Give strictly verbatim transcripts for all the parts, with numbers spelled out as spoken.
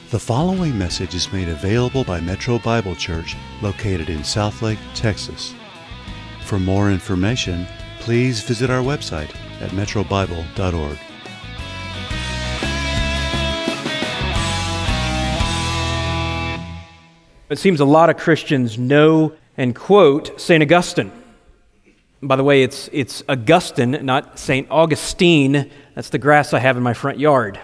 The following message is made available by Metro Bible Church, located in Southlake, Texas. For more information, please visit our website at metro bible dot org. It seems a lot of Christians know and quote Saint Augustine. By the way, it's it's Augustine, not Saint Augustine. That's the grass I have in my front yard.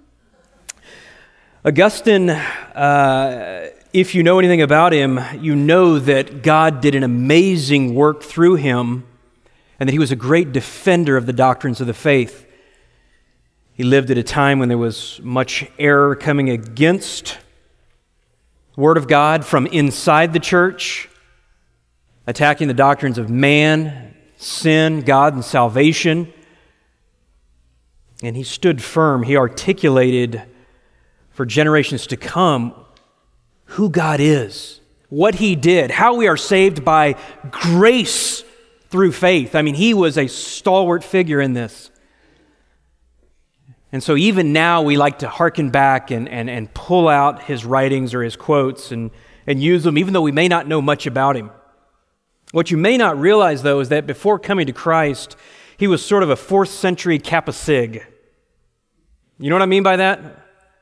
Augustine, uh, if you know anything about him, you know that God did an amazing work through him and that he was a great defender of the doctrines of the faith. He lived at a time when there was much error coming against the Word of God from inside the church, attacking the doctrines of man, sin, God, and salvation. And he stood firm. He articulated for generations to come who God is, what He did, how we are saved by grace through faith. I mean, he was a stalwart figure in this. And so even now we like to hearken back and, and, and pull out his writings or his quotes and, and use them, even though we may not know much about him. What you may not realize, though, is that before coming to Christ, he was sort of a fourth century Capasig. You know what I mean by that?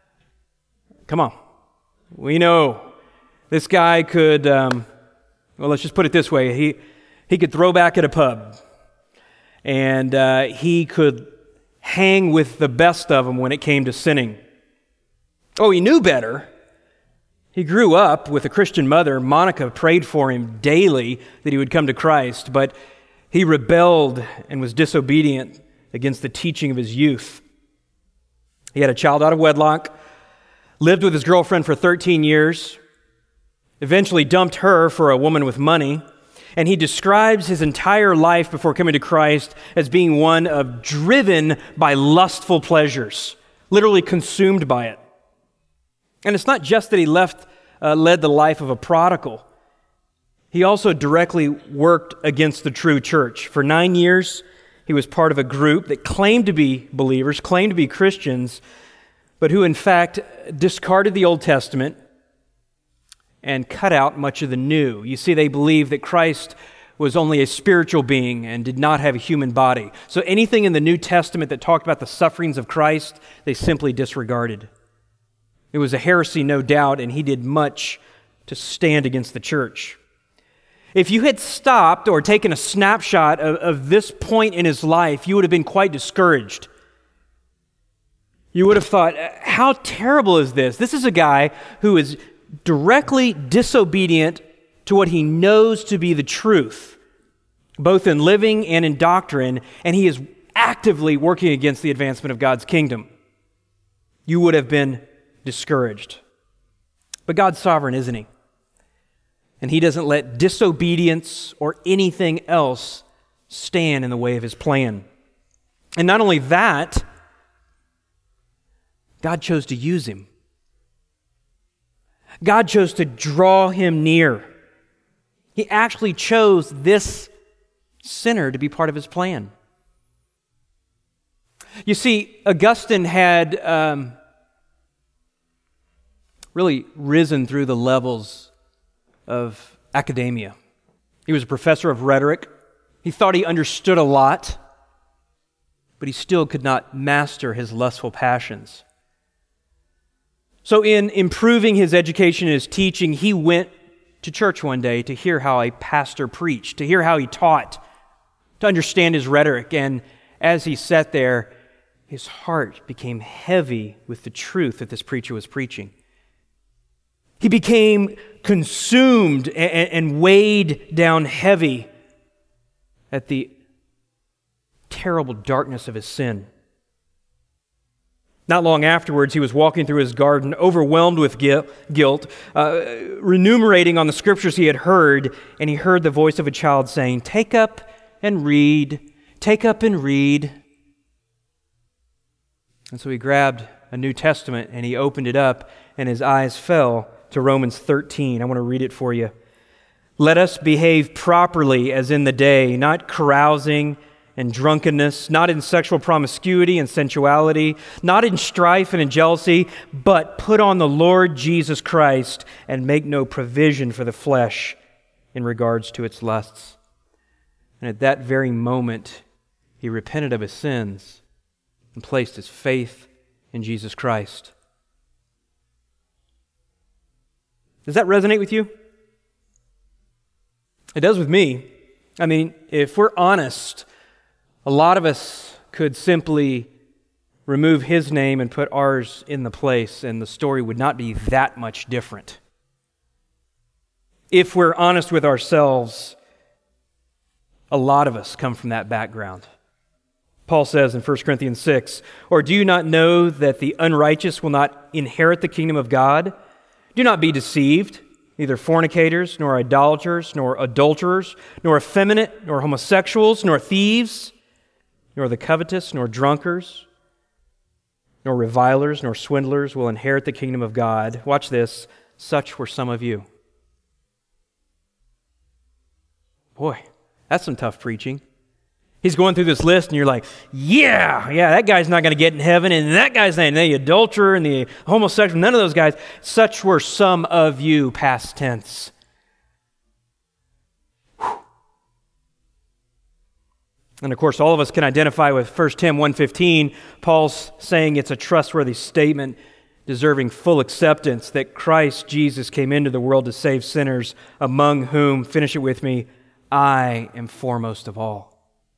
Come on. We know this guy could, um, well, let's just put it this way. He he could throw back at a pub, and uh, he could hang with the best of them when it came to sinning. Oh, he knew better. He grew up with a Christian mother. Monica prayed for him daily that he would come to Christ, but he rebelled and was disobedient against the teaching of his youth. He had a child out of wedlock, lived with his girlfriend for thirteen years, eventually dumped her for a woman with money, and he describes his entire life before coming to Christ as being one of driven by lustful pleasures, literally consumed by it. And it's not just that he left, uh, led the life of a prodigal. He also directly worked against the true church. For nine years, he was part of a group that claimed to be believers, claimed to be Christians, but who in fact discarded the Old Testament and cut out much of the New. You see, they believed that Christ was only a spiritual being and did not have a human body. So anything in the New Testament that talked about the sufferings of Christ, they simply disregarded. It was a heresy, no doubt, and he did much to stand against the church. If you had stopped or taken a snapshot of, of this point in his life, you would have been quite discouraged. You would have thought, how terrible is this? This is a guy who is directly disobedient to what he knows to be the truth, both in living and in doctrine, and he is actively working against the advancement of God's kingdom. You would have been discouraged. But God's sovereign, isn't He? And He doesn't let disobedience or anything else stand in the way of His plan. And not only that, God chose to use him. God chose to draw him near. He actually chose this sinner to be part of His plan. You see, Augustine had um, really risen through the levels of academia. He was a professor of rhetoric. He thought he understood a lot, but he still could not master his lustful passions. So in improving his education and his teaching, he went to church one day to hear how a pastor preached, to hear how he taught, to understand his rhetoric. And as he sat there, his heart became heavy with the truth that this preacher was preaching. He became consumed and, and weighed down heavy at the terrible darkness of his sin. Not long afterwards, he was walking through his garden, overwhelmed with guilt, uh, renumerating on the scriptures he had heard, and he heard the voice of a child saying, "Take up and read, take up and read." And so he grabbed a New Testament and he opened it up, and his eyes fell to Romans thirteen. I want to read it for you. "Let us behave properly as in the day, not carousing and drunkenness, not in sexual promiscuity and sensuality, not in strife and in jealousy, but put on the Lord Jesus Christ and make no provision for the flesh in regards to its lusts. And at that very moment, he repented of his sins and placed his faith in Jesus Christ. Does that resonate with you? It does with me. I mean, if we're honest, a lot of us could simply remove his name and put ours in the place, and the story would not be that much different. If we're honest with ourselves, a lot of us come from that background. Paul says in First Corinthians six, "Or do you not know that the unrighteous will not inherit the kingdom of God? Do not be deceived. Neither fornicators, nor idolaters, nor adulterers, nor effeminate, nor homosexuals, nor thieves, nor the covetous, nor drunkards, nor revilers, nor swindlers will inherit the kingdom of God." Watch this. "Such were some of you." Boy, that's some tough preaching. He's going through this list and you're like, yeah, yeah, that guy's not going to get in heaven, and that guy's not, and the adulterer and the homosexual, none of those guys. Such were some of you, past tense. Whew. And of course, all of us can identify with First Timothy one fifteen. Paul's saying it's a trustworthy statement deserving full acceptance that Christ Jesus came into the world to save sinners, among whom, finish it with me, I am foremost of all.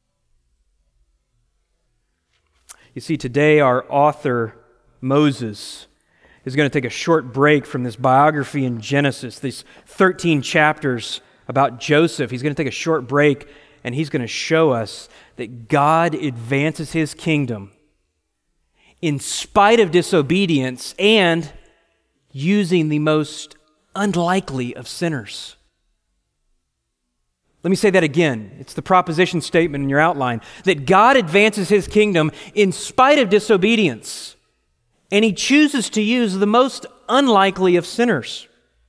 You see, today our author, Moses, is going to take a short break from this biography in Genesis, these thirteen chapters about Joseph. He's going to take a short break, and he's going to show us that God advances his kingdom in spite of disobedience and using the most unlikely of sinners. Let me say that again. It's the proposition statement in your outline, that God advances his kingdom in spite of disobedience, and he chooses to use the most unlikely of sinners.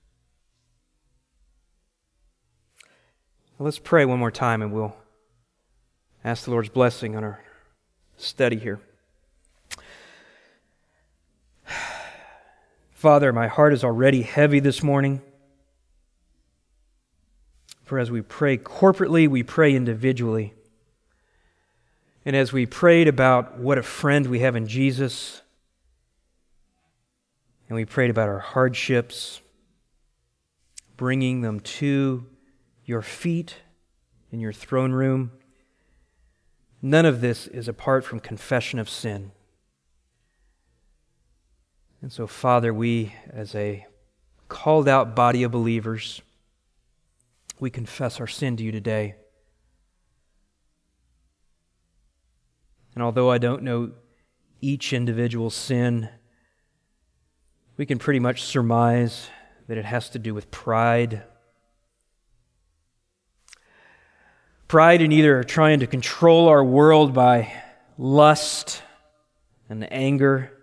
Well, let's pray one more time, and we'll ask the Lord's blessing on our study here. Father, my heart is already heavy this morning. For as we pray corporately, we pray individually. And as we prayed about what a friend we have in Jesus, and we prayed about our hardships, bringing them to your feet in your throne room, none of this is apart from confession of sin. And so, Father, we, as a called out body of believers, we confess our sin to you today. And although I don't know each individual sin, we can pretty much surmise that it has to do with pride. Pride in either trying to control our world by lust and anger,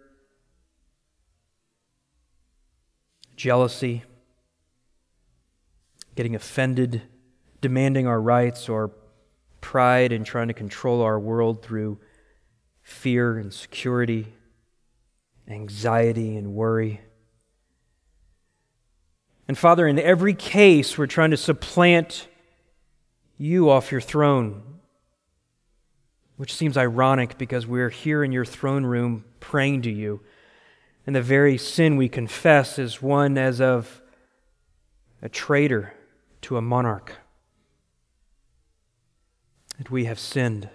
jealousy, getting offended, demanding our rights, or pride in trying to control our world through fear and security, anxiety and worry. And Father, in every case, we're trying to supplant you off your throne, which seems ironic because we're here in your throne room praying to you, and the very sin we confess is one as of a traitor to a monarch. That we have sinned.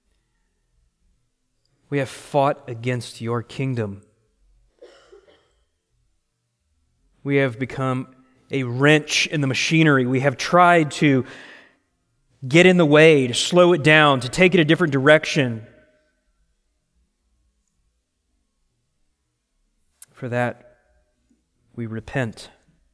We have fought against your kingdom. We have become a wrench in the machinery. We have tried to get in the way, to slow it down, to take it a different direction. For that, we repent.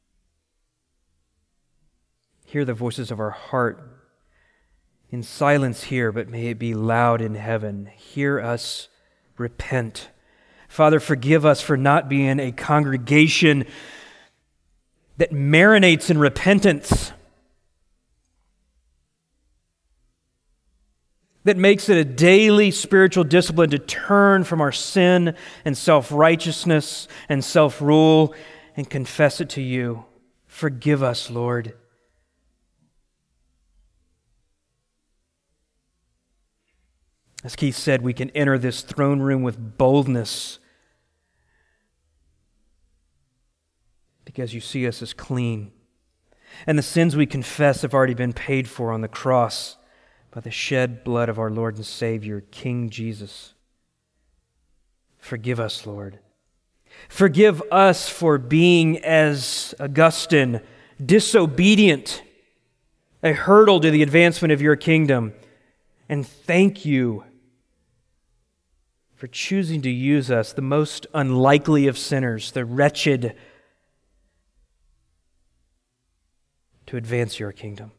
Hear the voices of our heart in silence here, but may it be loud in heaven. Hear us repent. Father, forgive us for not being a congregation that marinates in repentance. that makes it a daily spiritual discipline to turn from our sin and self-righteousness and self-rule and confess it to you. Forgive us, Lord. As Keith said, we can enter this throne room with boldness because you see us as clean. And the sins we confess have already been paid for on the cross by the shed blood of our Lord and Savior, King Jesus. Forgive us, Lord. Forgive us for being, as Augustine, disobedient, a hurdle to the advancement of your kingdom. And thank you for choosing to use us, the most unlikely of sinners, the wretched, to advance your kingdom.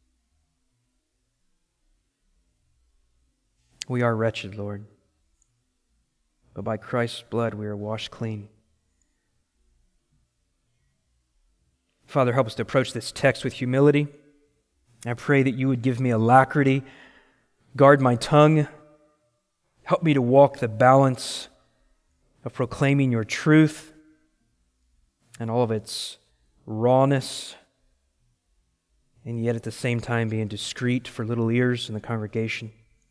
We are wretched, Lord, but by Christ's blood we are washed clean. Father, help us to approach this text with humility. I pray that you would give me alacrity, guard my tongue, help me to walk the balance of proclaiming your truth and all of its rawness, and yet at the same time being discreet for little ears in the congregation.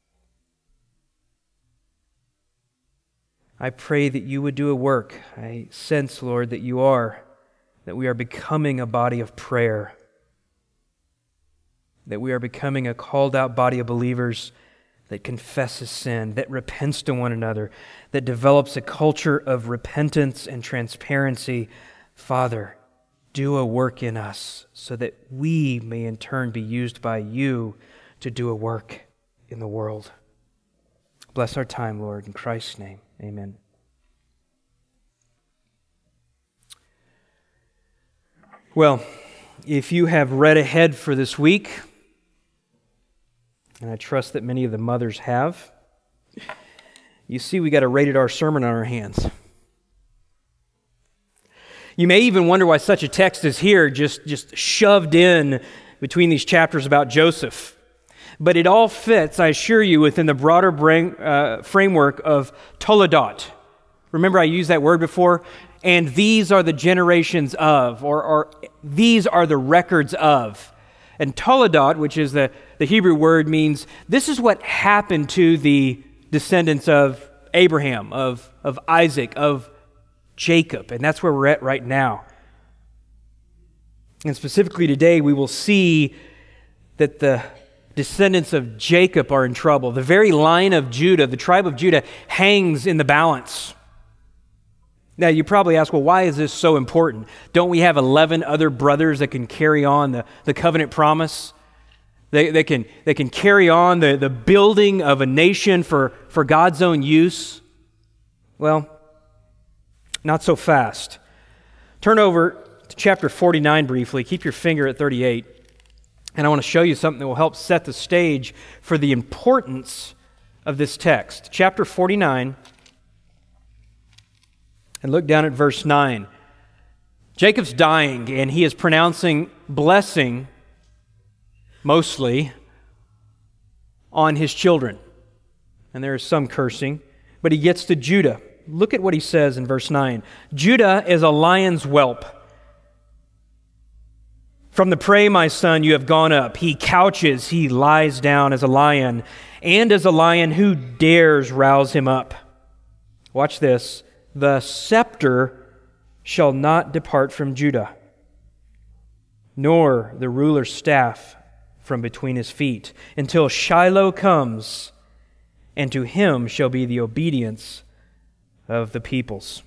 I pray that you would do a work. I sense, Lord, that you are, that we are becoming a body of prayer, that we are becoming a called out body of believers that confesses sin, that repents to one another, that develops a culture of repentance and transparency. Father, do a work in us so that we may in turn be used by you to do a work in the world. Bless our time, Lord, in Christ's name. Amen. Well, if you have read ahead for this week, and I trust that many of the mothers have, you see we got a rated R sermon on our hands. You may even wonder why such a text is here, just, just shoved in between these chapters about Joseph. But it all fits, I assure you, within the broader brain, uh, framework of Toledot. Remember I used that word before? And these are the generations of, or, or these are the records of. And Toledot, which is the, the Hebrew word, means this is what happened to the descendants of Abraham, of, of Isaac, of Jacob. And that's where we're at right now. And specifically today, we will see that the descendants of Jacob are in trouble. The very line of Judah, the tribe of Judah, hangs in the balance. Now, you probably ask, well, why is this so important? Don't we have eleven other brothers that can carry on the, the covenant promise? They, they, can, they can carry on the, the building of a nation for, for God's own use? Well, not so fast. Turn over to chapter forty-nine briefly. Keep your finger at thirty-eight. And I want to show you something that will help set the stage for the importance of this text. Chapter forty-nine, and look down at verse nine. Jacob's dying, and he is pronouncing blessing, mostly, on his children. And there is some cursing, but he gets to Judah. Look at what he says in verse nine. Judah is a lion's whelp. From the prey, my son, you have gone up. He couches, he lies down as a lion, and as a lion, who dares rouse him up? Watch this. The scepter shall not depart from Judah, nor the ruler's staff from between his feet, until Shiloh comes, and to him shall be the obedience of the peoples.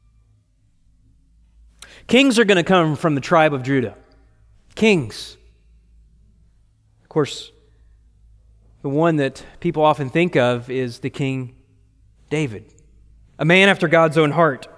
Kings are going to come from the tribe of Judah. Kings. Of course, the one that people often think of is the King David, a man after God's own heart.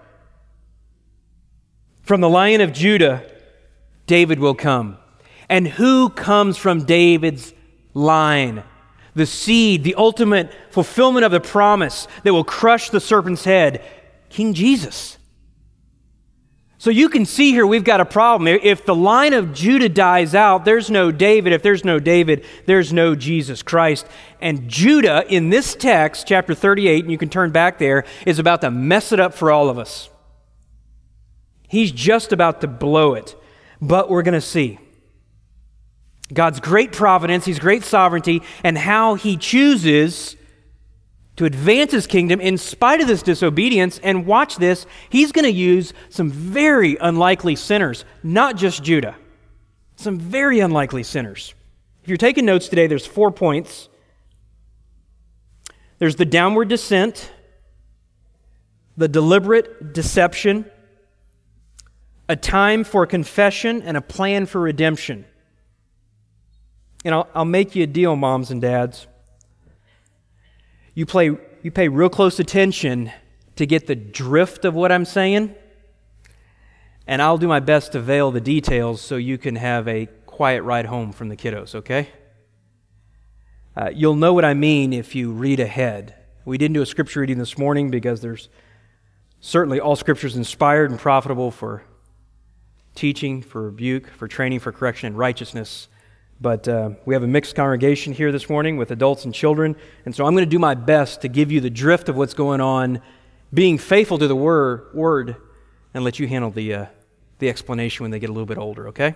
From the Lion of Judah, David will come. And who comes from David's line? The seed, the ultimate fulfillment of the promise that will crush the serpent's head, King Jesus. So you can see here we've got a problem. If the line of Judah dies out, there's no David. If there's no David, there's no Jesus Christ. And Judah, in this text, chapter thirty-eight, and you can turn back there, is about to mess it up for all of us. He's just about to blow it. But we're going to see God's great providence, His great sovereignty, and how He chooses to advance His kingdom in spite of this disobedience. And watch this, He's going to use some very unlikely sinners, not just Judah. Some very unlikely sinners. If you're taking notes today, there's four points. There's the downward descent, the deliberate deception, a time for confession, and a plan for redemption. And I'll, I'll make you a deal, moms and dads. You play, you pay real close attention to get the drift of what I'm saying, and I'll do my best to veil the details so you can have a quiet ride home from the kiddos, okay? Uh, you'll know what I mean if you read ahead. We didn't do a scripture reading this morning because there's certainly all Scripture is inspired and profitable for teaching, for rebuke, for training, for correction, and righteousness. But uh, we have a mixed congregation here this morning with adults and children, and so I'm going to do my best to give you the drift of what's going on, being faithful to the word, word and let you handle the uh, the explanation when they get a little bit older, okay?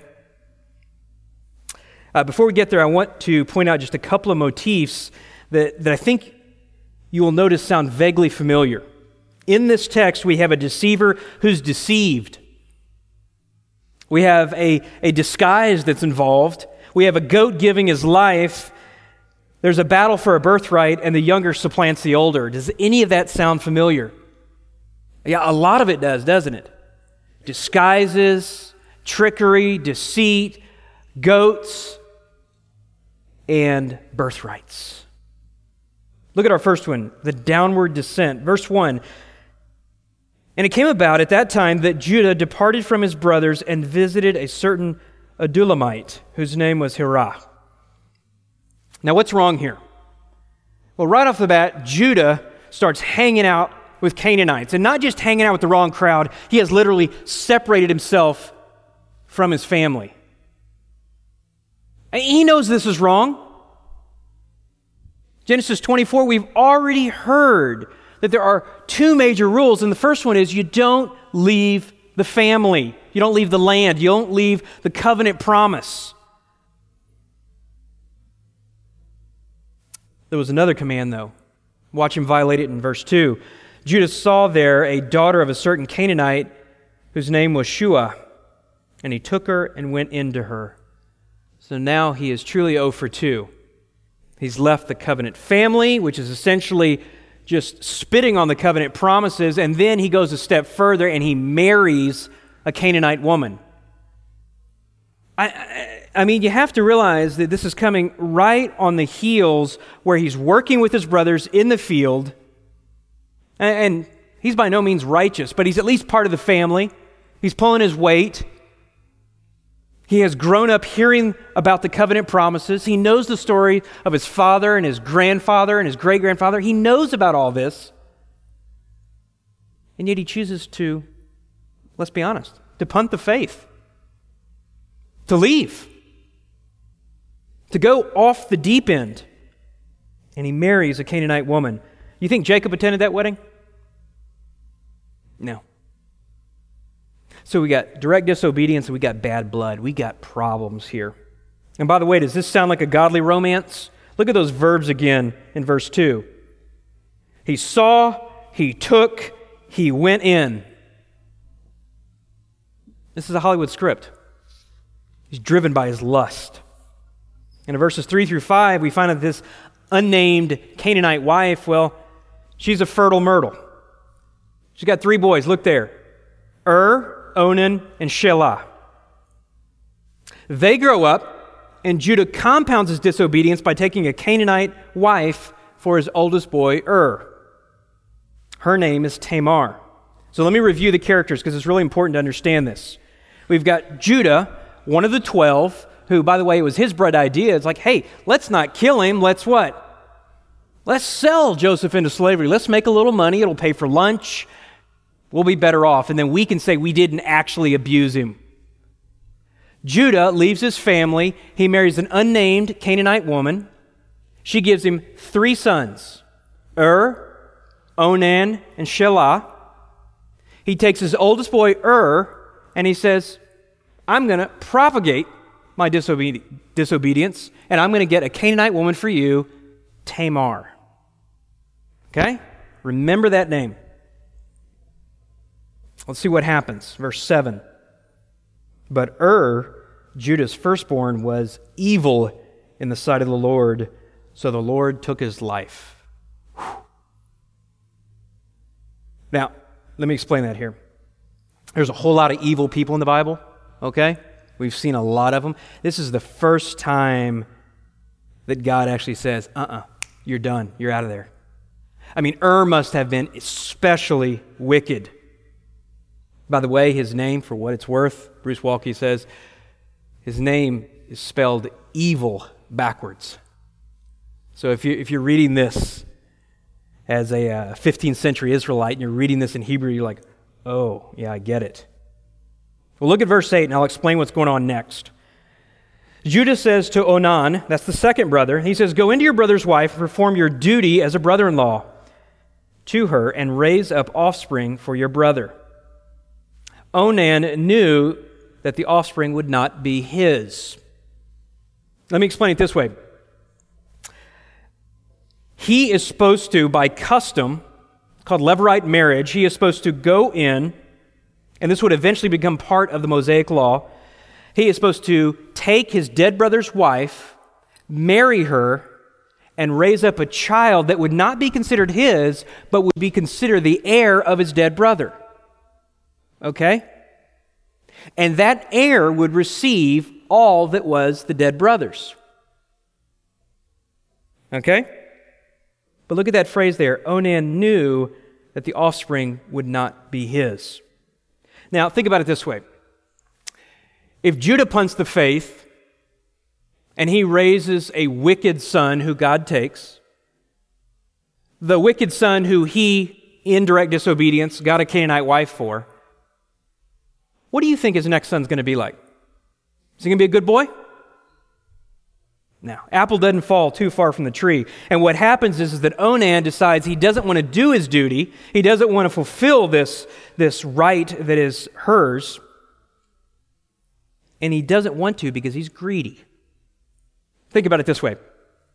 Uh, before we get there, I want to point out just a couple of motifs that, that I think you will notice sound vaguely familiar. In this text, we have a deceiver who's deceived. We have a, a disguise that's involved. We have a goat giving his life. There's a battle for a birthright, and the younger supplants the older. Does any of that sound familiar? Yeah, a lot of it does, doesn't it? Disguises, trickery, deceit, goats, and birthrights. Look at our first one, the downward descent. Verse one, and it came about at that time that Judah departed from his brothers and visited a certain Adullamite, whose name was Hirah. Now, what's wrong here? Well, right off the bat, Judah starts hanging out with Canaanites, and not just hanging out with the wrong crowd, he has literally separated himself from his family. And he knows this is wrong. Genesis twenty-four, we've already heard that there are two major rules, and the first one is you don't leave the family. You don't leave the land. You don't leave the covenant promise. There was another command, though. Watch him violate it in verse two. Judah saw there a daughter of a certain Canaanite whose name was Shua, and he took her and went into her. So now he is truly zero for two. He's left the covenant family, which is essentially just spitting on the covenant promises, and then he goes a step further and he marries a Canaanite woman. I, I, I mean, you have to realize that this is coming right on the heels where he's working with his brothers in the field, and, and he's by no means righteous, but he's at least part of the family. He's pulling his weight. He has grown up hearing about the covenant promises. He knows the story of his father and his grandfather and his great-grandfather. He knows about all this. And yet he chooses to, let's be honest, to punt the faith, to leave, to go off the deep end. And he marries a Canaanite woman. You think Jacob attended that wedding? No. So we got direct disobedience and we got bad blood. We got problems here. And by the way, does this sound like a godly romance? Look at those verbs again in verse two. He saw, he took, he went in. This is a Hollywood script. He's driven by his lust. And in verses three through five, we find that this unnamed Canaanite wife, well, she's a fertile myrtle. She's got three boys. Look there. Ur, Onan, and Shelah. They grow up, and Judah compounds his disobedience by taking a Canaanite wife for his oldest boy, Ur. Her name is Tamar. So let me review the characters because it's really important to understand this. We've got Judah, one of the twelve, who, by the way, it was his bright idea. It's like, hey, let's not kill him. Let's what? Let's sell Joseph into slavery. Let's make a little money. It'll pay for lunch. We'll be better off, and then we can say we didn't actually abuse him. Judah leaves his family. He marries an unnamed Canaanite woman. She gives him three sons, Ur, Onan, and Shelah. He takes his oldest boy, Ur, and he says, I'm going to propagate my disobedi- disobedience, and I'm going to get a Canaanite woman for you, Tamar. Okay? Remember that name. Let's see what happens. Verse seven. But Ur, Judah's firstborn, was evil in the sight of the Lord, so the Lord took his life. Whew. Now, let me explain that here. There's a whole lot of evil people in the Bible, okay? We've seen a lot of them. This is the first time that God actually says, uh-uh, you're done. You're out of there. I mean, Ur must have been especially wicked. By the way, his name, for what it's worth, Bruce Walke says, his name is spelled evil backwards. So if, you, if you're reading this as a uh, fifteenth century Israelite and you're reading this in Hebrew, you're like, oh, yeah, I get it. Well, look at verse eight, and I'll explain what's going on next. Judah says to Onan, that's the second brother, he says, go into your brother's wife, perform your duty as a brother-in-law to her, and raise up offspring for your brother. Onan knew that the offspring would not be his. Let me explain it this way. He is supposed to, by custom, called Levirate marriage, he is supposed to go in, and this would eventually become part of the Mosaic law. He is supposed to take his dead brother's wife, marry her, and raise up a child that would not be considered his, but would be considered the heir of his dead brother. Okay? And that heir would receive all that was the dead brother's. Okay? But look at that phrase there. Onan knew that the offspring would not be his. Now, think about it this way. If Judah punts the faith and he raises a wicked son who God takes, the wicked son who he, in direct disobedience, got a Canaanite wife for, what do you think his next son's going to be like? Is he going to be a good boy? No. Apple doesn't fall too far from the tree. And what happens is, is that Onan decides he doesn't want to do his duty. He doesn't want to fulfill this, this right that is hers. And he doesn't want to because he's greedy. Think about it this way.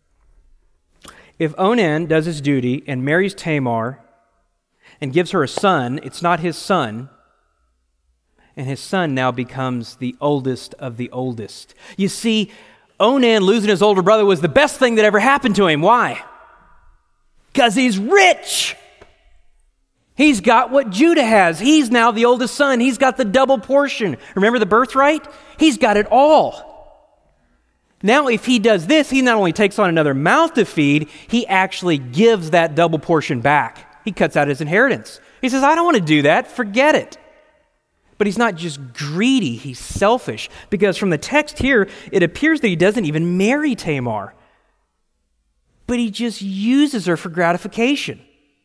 If Onan does his duty and marries Tamar and gives her a son, it's not his son. And his son now becomes the oldest of the oldest. You see, Onan losing his older brother was the best thing that ever happened to him. Why? Because he's rich. He's got what Judah has. He's now the oldest son. He's got the double portion. Remember the birthright? He's got it all. Now, if he does this, he not only takes on another mouth to feed, he actually gives that double portion back. He cuts out his inheritance. He says, I don't want to do that. Forget it. But he's not just greedy, he's selfish. Because from the text here, it appears that he doesn't even marry Tamar. But he just uses her for gratification.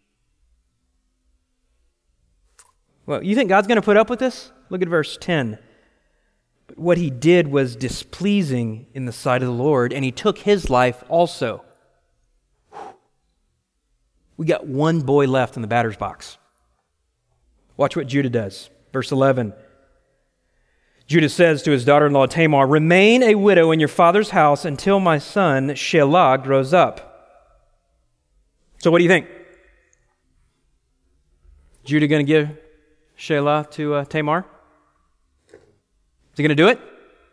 Well, you think God's going to put up with this? Look at verse ten. But what he did was displeasing in the sight of the Lord, and he took his life also. We got one boy left in the batter's box. Watch what Judah does. Verse eleven, Judah says to his daughter-in-law Tamar, remain a widow in your father's house until my son Shelah grows up. So what do you think? Judah going to give Shelah to uh, Tamar? Is he going to do it?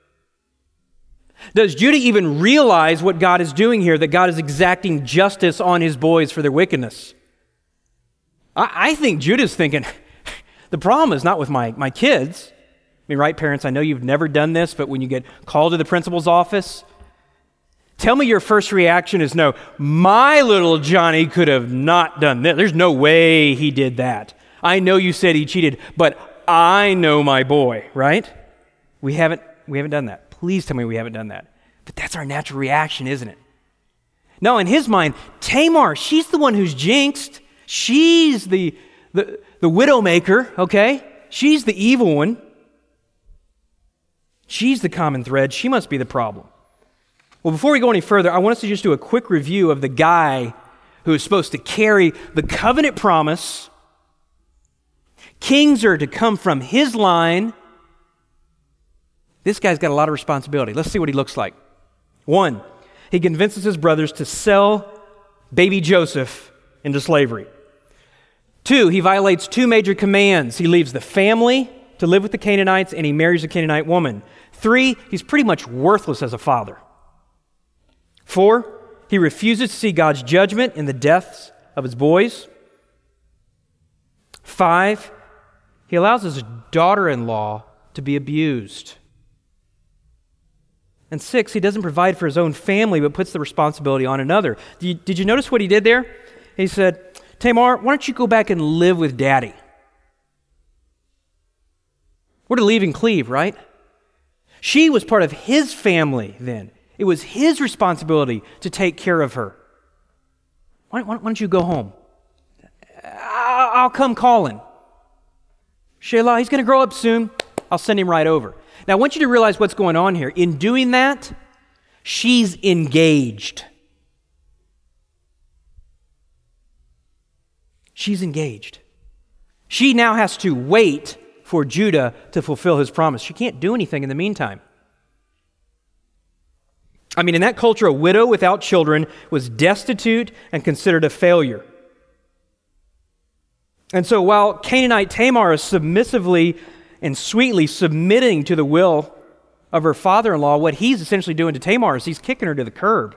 Does Judah even realize what God is doing here, that God is exacting justice on his boys for their wickedness? I, I think Judah's thinking, the problem is not with my, my kids. I mean, right, parents, I know you've never done this, but when you get called to the principal's office, tell me your first reaction is, no, my little Johnny could have not done this. There's no way he did that. I know you said he cheated, but I know my boy, right? We haven't, we haven't done that. Please tell me we haven't done that. But that's our natural reaction, isn't it? No, in his mind, Tamar, she's the one who's jinxed. She's the, the the, the widowmaker, okay? She's the evil one. She's the common thread. She must be the problem. Well, before we go any further, I want us to just do a quick review of the guy who is supposed to carry the covenant promise. Kings are to come from his line. This guy's got a lot of responsibility. Let's see what he looks like. One, he convinces his brothers to sell baby Joseph into slavery. Two, he violates two major commands. He leaves the family to live with the Canaanites, and he marries a Canaanite woman. Three, he's pretty much worthless as a father. Four, he refuses to see God's judgment in the deaths of his boys. Five, he allows his daughter-in-law to be abused. And six, he doesn't provide for his own family, but puts the responsibility on another. Did you, did you notice what he did there? He said, Tamar, why don't you go back and live with Daddy? We're to leave and cleave, right? She was part of his family then. It was his responsibility to take care of her. Why, why, why don't you go home? I'll, I'll come calling. Shelah, he's going to grow up soon. I'll send him right over. Now, I want you to realize what's going on here. In doing that, she's engaged. She's engaged. She now has to wait for Judah to fulfill his promise. She can't do anything in the meantime. I mean, in that culture, a widow without children was destitute and considered a failure. And so while Canaanite Tamar is submissively and sweetly submitting to the will of her father-in-law, what he's essentially doing to Tamar is he's kicking her to the curb.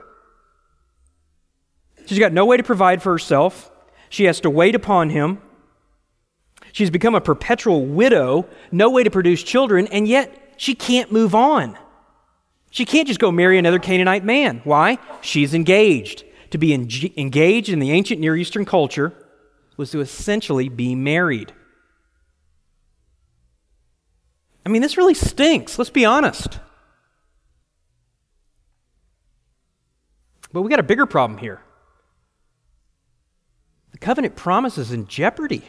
She's got no way to provide for herself. She has to wait upon him. She's become a perpetual widow, no way to produce children, and yet she can't move on. She can't just go marry another Canaanite man. Why? She's engaged. To be en- engaged in the ancient Near Eastern culture was to essentially be married. I mean, this really stinks. Let's be honest. But we got a bigger problem here. The covenant promise is in jeopardy.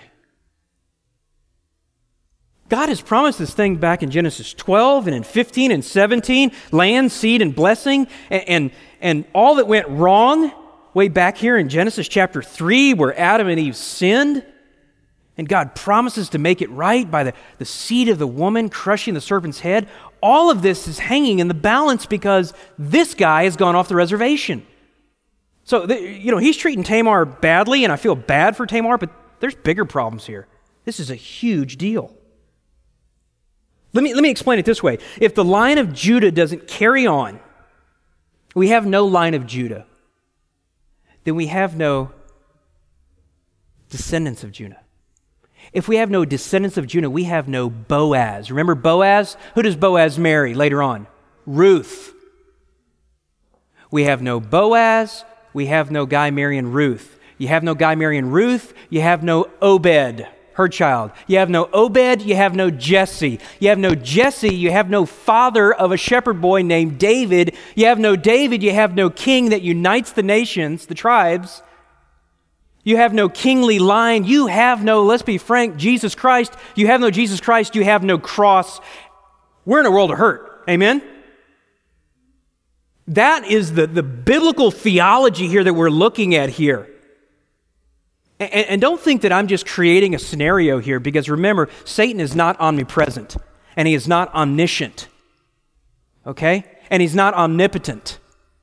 God has promised this thing back in Genesis twelve and in fifteen and seventeen, land, seed, and blessing, and, and, and all that went wrong way back here in Genesis chapter three where Adam and Eve sinned, and God promises to make it right by the, the seed of the woman crushing the serpent's head. All of this is hanging in the balance because this guy has gone off the reservation. So, the, you know, he's treating Tamar badly, and I feel bad for Tamar, but there's bigger problems here. This is a huge deal. Let me, let me explain it this way. If the line of Judah doesn't carry on, we have no line of Judah, then we have no descendants of Judah. If we have no descendants of Judah, we have no Boaz. Remember Boaz? Who does Boaz marry later on? Ruth. We have no Boaz. We have no guy marrying Ruth. You have no guy marrying Ruth. You have no Obed, her child. You have no Obed. You have no Jesse. You have no Jesse. You have no father of a shepherd boy named David. You have no David. You have no king that unites the nations, the tribes. You have no kingly line. You have no, let's be frank, Jesus Christ. You have no Jesus Christ. You have no cross. We're in a world of hurt. Amen? That is the, the biblical theology here that we're looking at here. And, and don't think that I'm just creating a scenario here, because remember, Satan is not omnipresent, and he is not omniscient. Okay? And he's not omnipotent.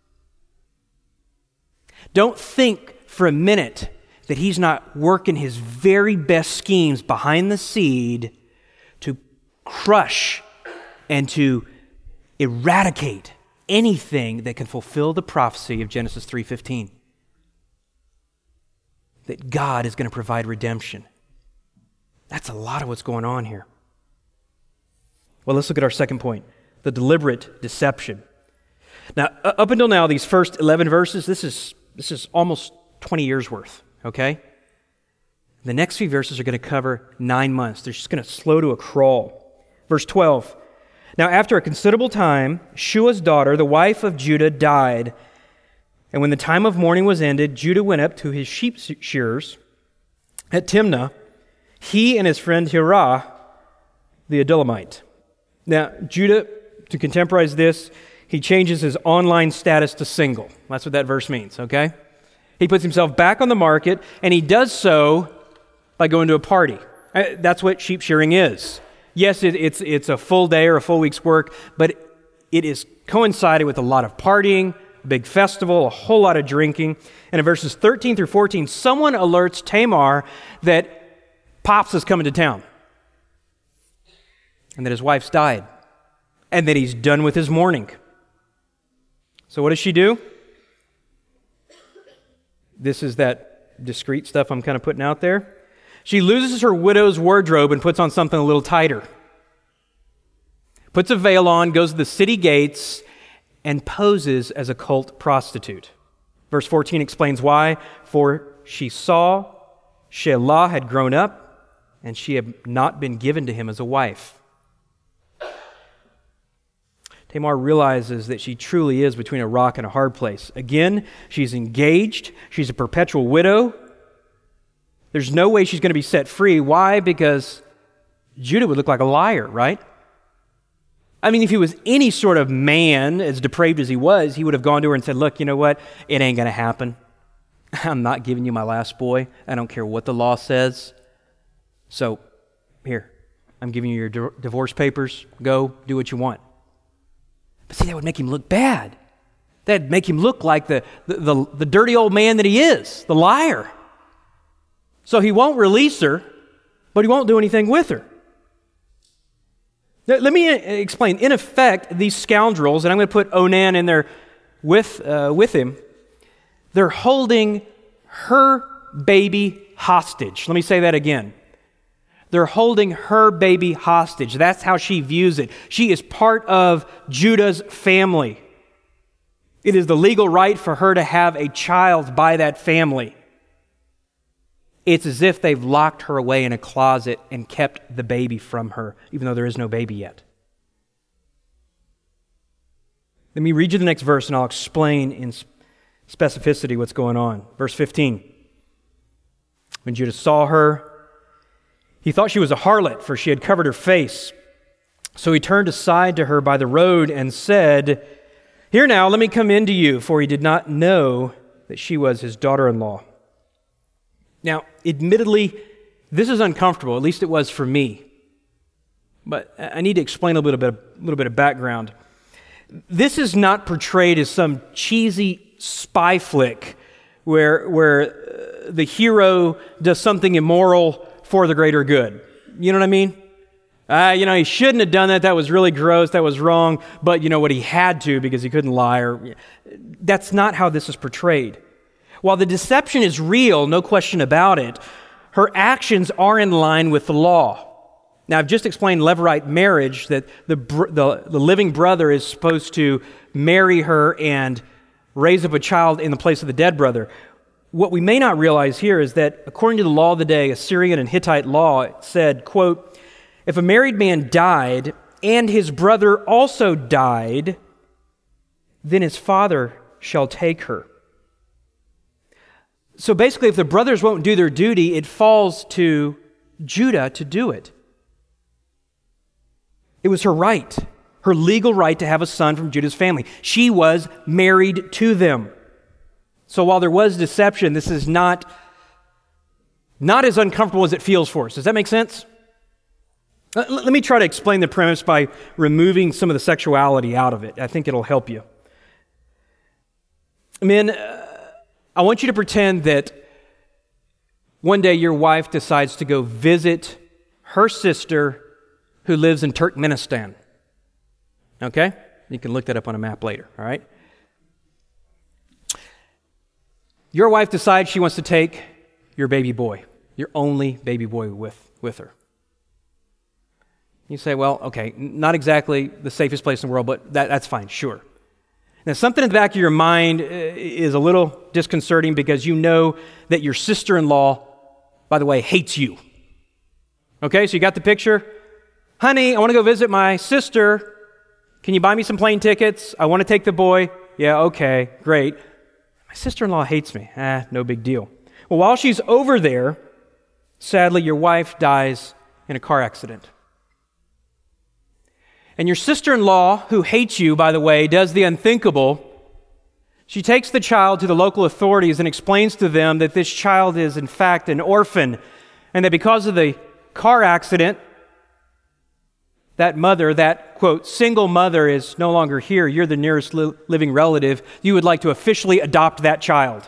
Don't think for a minute that he's not working his very best schemes behind the seed to crush and to eradicate anything that can fulfill the prophecy of Genesis three fifteen. That God is going to provide redemption. That's a lot of what's going on here. Well, let's look at our second point, the deliberate deception. Now, up until now, these first eleven verses, this is this is almost twenty years worth, okay? The next few verses are going to cover nine months. They're just going to slow to a crawl. Verse twelve. Now, after a considerable time, Shua's daughter, the wife of Judah, died. And when the time of mourning was ended, Judah went up to his sheep shearers at Timnah, he and his friend Hirah, the Adullamite. Now, Judah, to contemporize this, he changes his online status to single. That's what that verse means, okay? He puts himself back on the market, and he does so by going to a party. That's what sheep shearing is. Yes, it, it's it's a full day or a full week's work, but it is coincided with a lot of partying, a big festival, a whole lot of drinking. And in verses thirteen through fourteen, someone alerts Tamar that Pops is coming to town, and that his wife's died, and that he's done with his mourning. So what does she do? This is that discreet stuff I'm kind of putting out there. She loses her widow's wardrobe and puts on something a little tighter. Puts a veil on, goes to the city gates, and poses as a cult prostitute. Verse fourteen explains why. For she saw Shelah had grown up, and she had not been given to him as a wife. Tamar realizes that she truly is between a rock and a hard place. Again, she's engaged. She's a perpetual widow. There's no way she's going to be set free. Why? Because Judah would look like a liar, right? I mean, if he was any sort of man, as depraved as he was, he would have gone to her and said, look, you know what? It ain't going to happen. I'm not giving you my last boy. I don't care what the law says. So, here, I'm giving you your di- divorce papers. Go, do what you want. But see, that would make him look bad. That'd make him look like the, the, the, the dirty old man that he is, the liar. So he won't release her, but he won't do anything with her. Now, let me explain. In effect, these scoundrels, and I'm going to put Onan in there with, uh, with him, they're holding her baby hostage. Let me say that again. They're holding her baby hostage. That's how she views it. She is part of Judah's family. It is the legal right for her to have a child by that family. It's as if they've locked her away in a closet and kept the baby from her, even though there is no baby yet. Let me read you the next verse and I'll explain in specificity what's going on. Verse fifteen. When Judah saw her, he thought she was a harlot, for she had covered her face. So he turned aside to her by the road and said, here now, let me come in to you, for he did not know that she was his daughter-in-law. Now, admittedly, this is uncomfortable, at least it was for me. But I need to explain a little bit, a little bit of background. This is not portrayed as some cheesy spy flick where, where the hero does something immoral for the greater good. You know what I mean? Uh, you know, he shouldn't have done that. That was really gross. That was wrong. But you know what? He had to because he couldn't lie. Or that's not how this is portrayed. While the deception is real, no question about it, her actions are in line with the law. Now, I've just explained Levirate marriage, that the, the, the living brother is supposed to marry her and raise up a child in the place of the dead brother. What we may not realize here is that according to the law of the day, Assyrian and Hittite law, it said, quote, if a married man died and his brother also died, then his father shall take her. So basically, if the brothers won't do their duty, it falls to Judah to do it. It was her right, her legal right to have a son from Judah's family. She was married to them. So while there was deception, this is not, not as uncomfortable as it feels for us. Does that make sense? Let me try to explain the premise by removing some of the sexuality out of it. I think it'll help you. Men, uh, I want you to pretend that one day your wife decides to go visit her sister who lives in Turkmenistan. Okay? You can look that up on a map later, all right? Your wife decides she wants to take your baby boy, your only baby boy with, with her. You say, well, okay, not exactly the safest place in the world, but that, that's fine, sure. Now, something in the back of your mind is a little disconcerting because you know that your sister-in-law, by the way, hates you. Okay, so you got the picture? Honey, I want to go visit my sister. Can you buy me some plane tickets? I want to take the boy. Yeah, okay, great. My sister-in-law hates me. Ah, no big deal. Well, while she's over there, Sadly, your wife dies in a car accident. And your sister-in-law, who hates you, by the way, does the unthinkable. She takes the child to the local authorities and explains to them that this child is, in fact, an orphan, and that because of the car accident, that mother, that, quote, single mother is no longer here. You're the nearest li- living relative. You would like to officially adopt that child.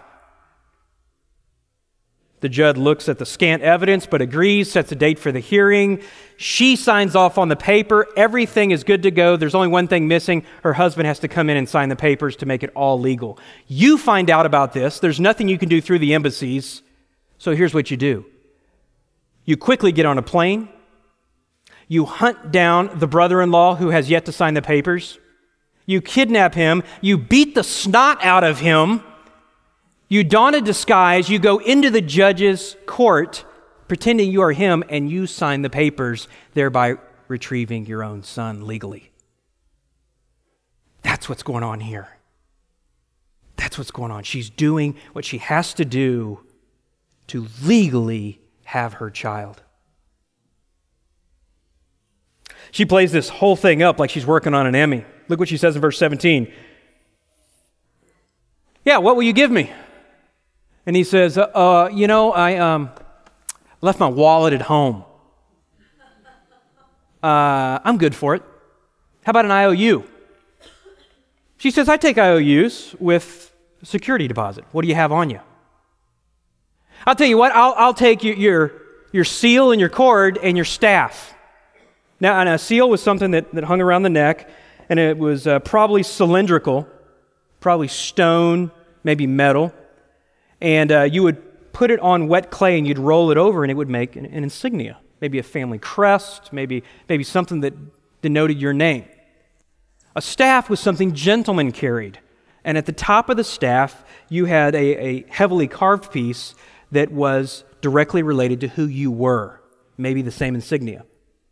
The judge looks at the scant evidence but agrees, sets a date for the hearing. She signs off on the paper. Everything is good to go. There's only one thing missing. Her husband has to come in and sign the papers to make it all legal. You find out about this. There's nothing you can do through the embassies. So here's what you do. You quickly get on a plane. You hunt down the brother-in-law who has yet to sign the papers. You kidnap him. You beat the snot out of him. You don a disguise, you go into the judge's court pretending you are him, and you sign the papers, thereby retrieving your own son legally. That's what's going on here. That's what's going on. She's doing what she has to do to legally have her child. She plays this whole thing up like she's working on an Emmy. Look what she says in verse seventeen. Yeah, what will you give me? And he says, uh, uh, you know, I um, left my wallet at home. Uh, I'm good for it. How about an I O U? She says, I take I O Us with a security deposit. What do you have on you? I'll tell you what, I'll, I'll take your, your, your seal and your cord and your staff. Now, and a seal was something that, that hung around the neck, and it was uh, probably cylindrical, probably stone, maybe metal. And uh, you would put it on wet clay and you'd roll it over and it would make an, an insignia, maybe a family crest, maybe, maybe something that denoted your name. A staff was something gentlemen carried. And at the top of the staff, you had a, a heavily carved piece that was directly related to who you were, maybe the same insignia.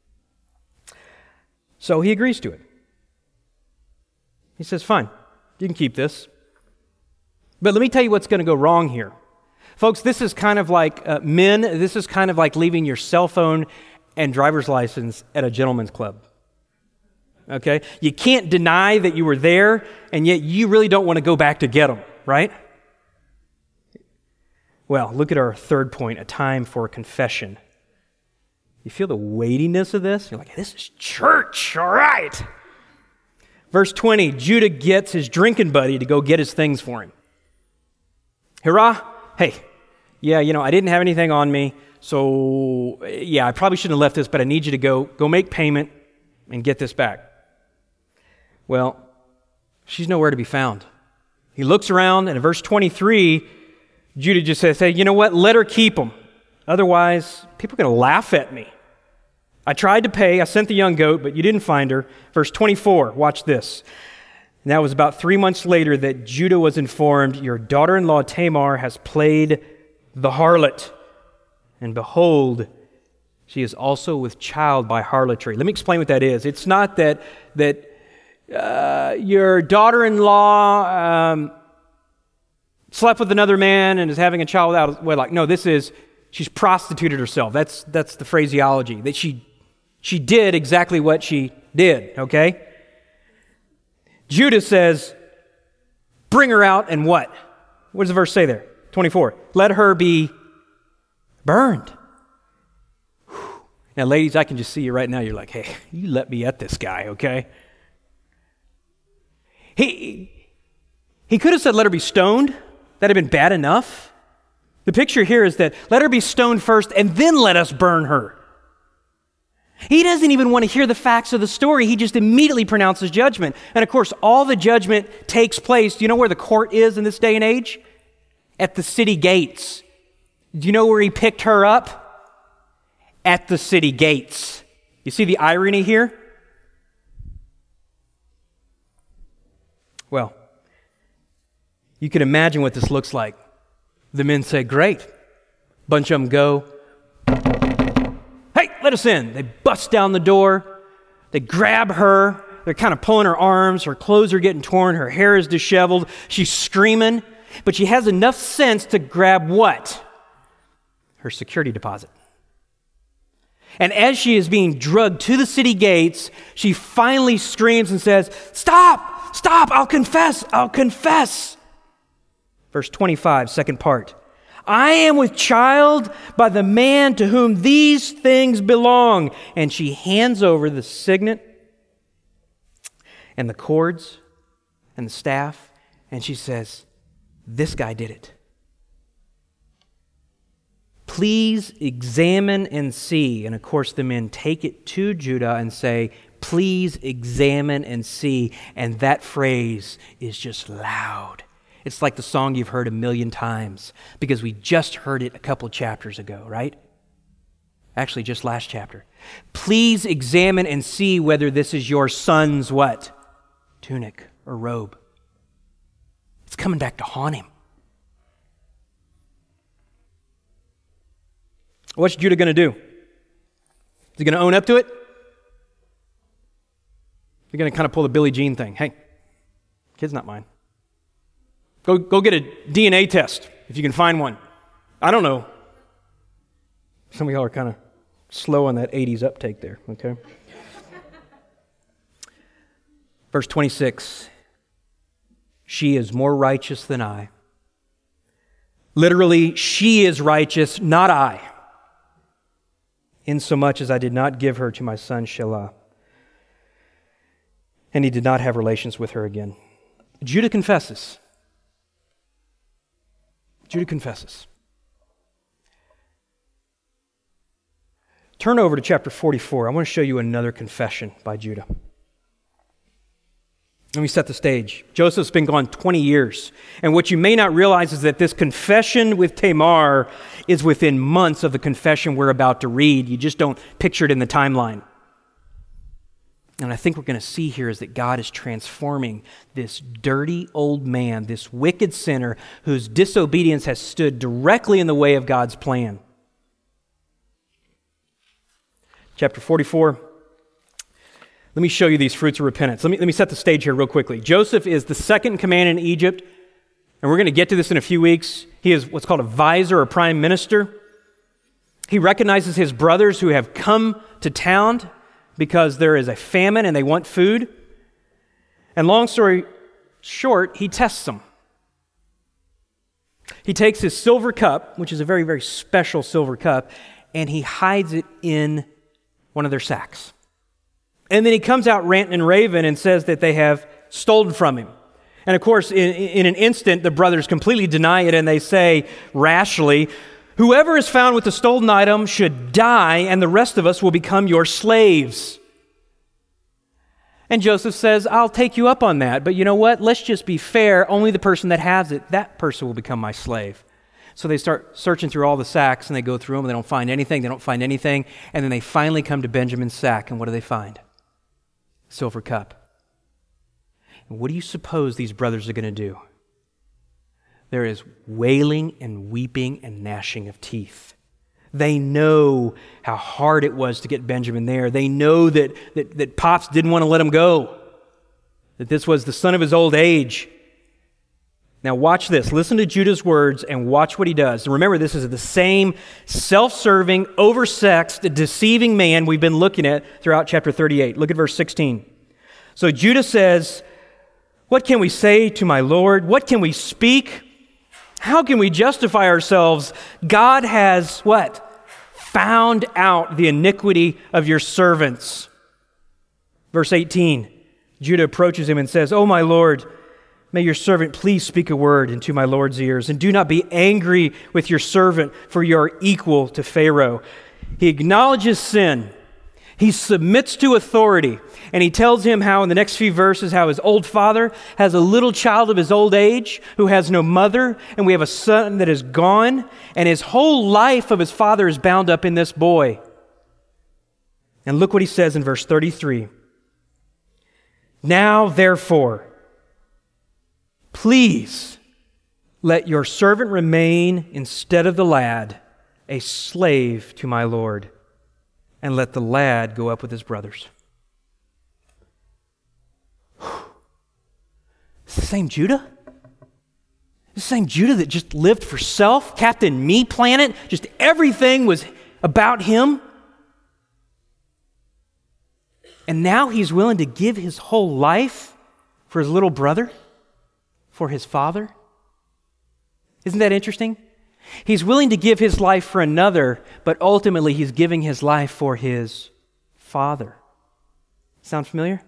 So he agrees to it. He says, fine, you can keep this. But let me tell you what's going to go wrong here. Folks, this is kind of like, uh, men, this is kind of like leaving your cell phone and driver's license at a gentleman's club. Okay? You can't deny that you were there, and yet you really don't want to go back to get them, right? Well, look at our third point, a time for confession. You feel the weightiness of this? You're like, this is church, all right. Verse twenty, Judah gets his drinking buddy to go get his things for him. Hurrah, hey, yeah, you know, I didn't have anything on me, so yeah, I probably shouldn't have left this, but I need you to go, go make payment and get this back. Well, she's nowhere to be found. He looks around, and in verse twenty-three, Judah just says, hey, you know what, let her keep them. Otherwise, people are going to laugh at me. I tried to pay, I sent the young goat, but you didn't find her. Verse twenty-four, watch this. And that was about three months later that Judah was informed, your daughter-in-law Tamar has played the harlot. And behold, she is also with child by harlotry. Let me explain what that is. It's not that that uh, your daughter-in-law um, slept with another man and is having a child without wedlock. No, this is, she's prostituted herself. That's that's the phraseology. That she she did exactly what she did, okay? Judah says, bring her out and what? What does the verse say there? twenty-four. Let her be burned. Whew. Now, ladies, I can just see you right now. You're like, hey, you let me at this guy, okay? He, he could have said, let her be stoned. That'd have been bad enough. The picture here is that let her be stoned first and then let us burn her. He doesn't even want to hear the facts of the story. He just immediately pronounces judgment. And of course, all the judgment takes place. Do you know where the court is in this day and age? At the city gates. Do you know where he picked her up? At the city gates. You see the irony here? Well, you can imagine what this looks like. The men say, great. Bunch of them go, hey, let us in. They bust down the door. They grab her. They're kind of pulling her arms. Her clothes are getting torn. Her hair is disheveled. She's screaming. But she has enough sense to grab what? Her security deposit. And as she is being drugged to the city gates, she finally screams and says, "Stop! Stop! I'll confess! I'll confess!" Verse twenty-five, second part. "I am with child by the man to whom these things belong." And she hands over the signet and the cords and the staff, and she says, "This guy did it. Please examine and see." And of course, the men take it to Judah and say, "Please examine and see." And that phrase is just loud. It's like the song you've heard a million times because we just heard it a couple chapters ago, right? Actually, just last chapter. "Please examine and see whether this is your son's" what? Tunic or robe. It's coming back to haunt him. What's Judah going to do? Is he going to own up to it? He's going to kind of pull the Billie Jean thing. "Hey, kid's not mine. Go, go get a D N A test if you can find one." I don't know. Some of y'all are kind of slow on that eighties uptake there, okay? Verse twenty-six, "She is more righteous than I." Literally, she is righteous, not I, insomuch as I did not give her to my son Shelah. And he did not have relations with her again. Judah confesses. Judah confesses. Turn over to chapter forty-four. I want to show you another confession by Judah. Let me set the stage. Joseph's been gone twenty years. And what you may not realize is that this confession with Tamar is within months of the confession we're about to read. You just don't picture it in the timeline. And I think what we're going to see here is that God is transforming this dirty old man, this wicked sinner whose disobedience has stood directly in the way of God's plan. Chapter forty-four. Let me show you these fruits of repentance. Let me, let me set the stage here real quickly. Joseph is the second in command in Egypt, and we're going to get to this in a few weeks. He is what's called a vizier or prime minister. He recognizes his brothers who have come to town because there is a famine and they want food. And long story short, he tests them. He takes his silver cup, which is a very, very special silver cup, and he hides it in one of their sacks. And then he comes out ranting and raving and says that they have stolen from him. And of course, in, in an instant, the brothers completely deny it and they say rashly, "Whoever is found with the stolen item should die, and the rest of us will become your slaves." And Joseph says, "I'll take you up on that, but you know what? Let's just be fair. Only the person that has it, that person will become my slave." So they start searching through all the sacks, and they go through them, and they don't find anything, they don't find anything, and then they finally come to Benjamin's sack, and what do they find? Silver cup. And what do you suppose these brothers are going to do? There is wailing and weeping and gnashing of teeth. They know how hard it was to get Benjamin there. They know that, that, that Pops didn't want to let him go, that this was the son of his old age. Now watch this. Listen to Judah's words and watch what he does. And remember, this is the same self-serving, oversexed, deceiving man we've been looking at throughout chapter thirty-eight. Look at verse sixteen. So Judah says, "What can we say to my Lord? What can we speak? How can we justify ourselves? God has," what? "Found out the iniquity of your servants." Verse eighteen. Judah approaches him and says, "Oh my Lord, may your servant please speak a word into my Lord's ears, and do not be angry with your servant, for you are equal to Pharaoh." He acknowledges sin. He submits to authority, and he tells him how in the next few verses how his old father has a little child of his old age who has no mother, and we have a son that is gone, and his whole life of his father is bound up in this boy. And look what he says in verse thirty-three. "Now, therefore, please let your servant remain instead of the lad, a slave to my Lord, and let the lad go up with his brothers." It's the same Judah? The same Judah that just lived for self, Captain Me Planet, just everything was about him. And now he's willing to give his whole life for his little brother, for his father. Isn't that interesting? He's willing to give his life for another, but ultimately he's giving his life for his father. Sound familiar?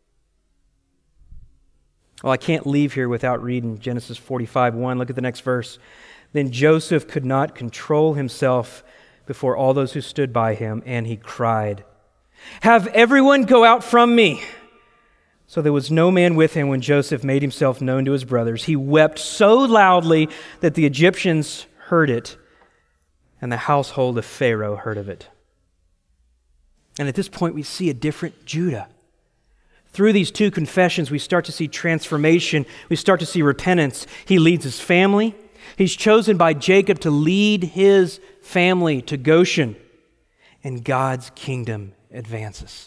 Well, I can't leave here without reading Genesis forty-five one. Look at the next verse. Then Joseph could not control himself before all those who stood by him, and he cried, "Have everyone go out from me." So there was no man with him when Joseph made himself known to his brothers. He wept so loudly that the Egyptians heard it, and the household of Pharaoh heard of it. And at this point, we see a different Judah. Through these two confessions, we start to see transformation. We start to see repentance. He leads his family. He's chosen by Jacob to lead his family to Goshen, and God's kingdom advances.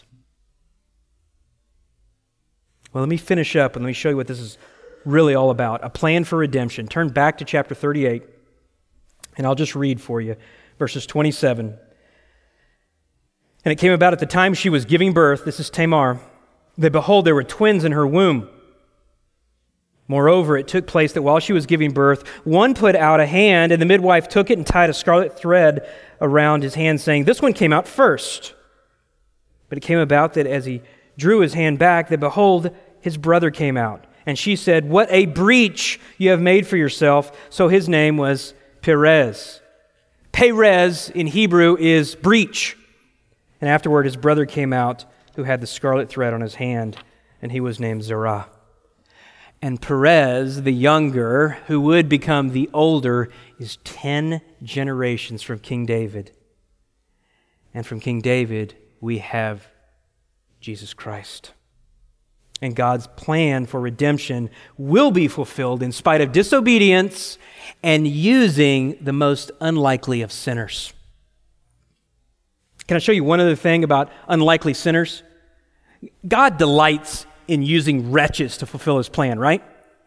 Well, let me finish up and let me show you what this is really all about. A plan for redemption. Turn back to chapter thirty-eight, and I'll just read for you verses twenty-seven. And it came about at the time she was giving birth, this is Tamar, that behold, there were twins in her womb. Moreover, it took place that while she was giving birth, one put out a hand, and the midwife took it and tied a scarlet thread around his hand, saying, "This one came out first." But it came about that as he drew his hand back, that behold, his brother came out. And she said, "What a breach you have made for yourself." So his name was Perez. Perez in Hebrew is breach. And afterward his brother came out, who had the scarlet thread on his hand, and he was named Zerah. And Perez, the younger, who would become the older, is ten generations from King David. And from King David, we have Jesus Christ. And God's plan for redemption will be fulfilled in spite of disobedience and using the most unlikely of sinners. Can I show you one other thing about unlikely sinners? God delights in using wretches to fulfill his plan, right?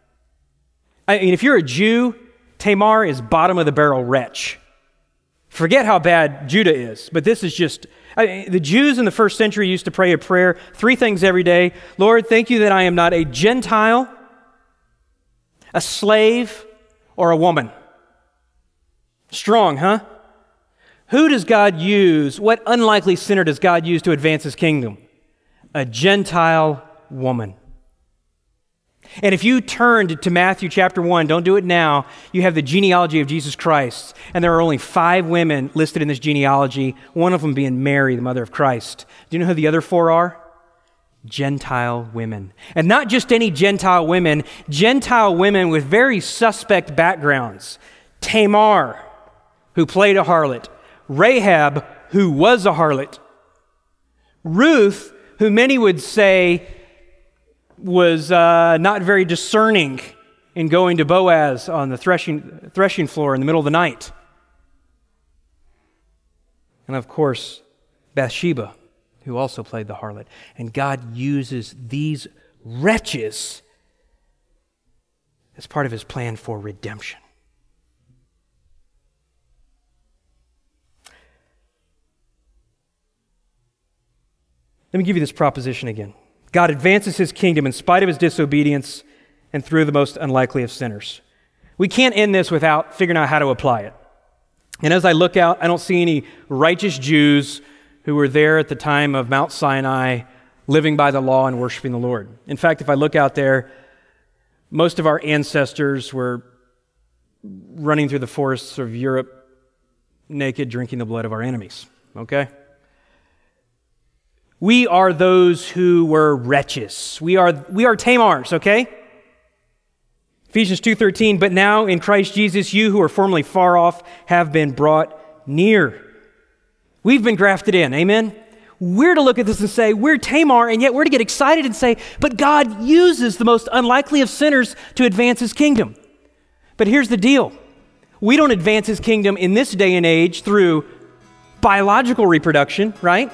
I mean, if you're a Jew, Tamar is bottom of the barrel wretch. Forget how bad Judah is, but this is just, I mean, the Jews in the first century used to pray a prayer, three things every day. Lord, thank you that I am not a Gentile, a slave, or a woman. Strong, huh? Who does God use? What unlikely sinner does God use to advance his kingdom? A Gentile woman. And if you turned to Matthew chapter one, don't do it now, you have the genealogy of Jesus Christ. And there are only five women listed in this genealogy, one of them being Mary, the mother of Christ. Do you know who the other four are? Gentile women. And not just any Gentile women, Gentile women with very suspect backgrounds. Tamar, who played a harlot. Rahab, who was a harlot. Ruth, who many would say was uh, not very discerning in going to Boaz on the threshing, threshing floor in the middle of the night. And of course, Bathsheba, who also played the harlot. And God uses these wretches as part of his plan for redemption. Let me give you this proposition again. God advances his kingdom in spite of his disobedience and through the most unlikely of sinners. We can't end this without figuring out how to apply it. And as I look out, I don't see any righteous Jews who were there at the time of Mount Sinai living by the law and worshiping the Lord. In fact, if I look out there, most of our ancestors were running through the forests of Europe naked, drinking the blood of our enemies. Okay? We are those who were wretches. We are we are Tamars, okay? Ephesians two thirteen, but now in Christ Jesus, you who were formerly far off have been brought near. We've been grafted in, amen? We're to look at this and say, we're Tamar, and yet we're to get excited and say, but God uses the most unlikely of sinners to advance his kingdom. But here's the deal. We don't advance his kingdom in this day and age through biological reproduction, right?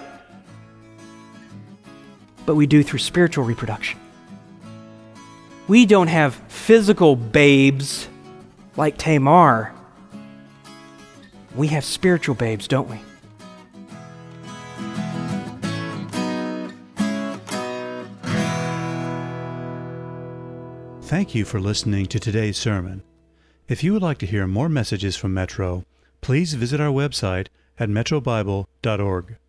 But we do through spiritual reproduction. We don't have physical babes like Tamar. We have spiritual babes, don't we? Thank you for listening to today's sermon. If you would like to hear more messages from Metro, please visit our website at metro bible dot org.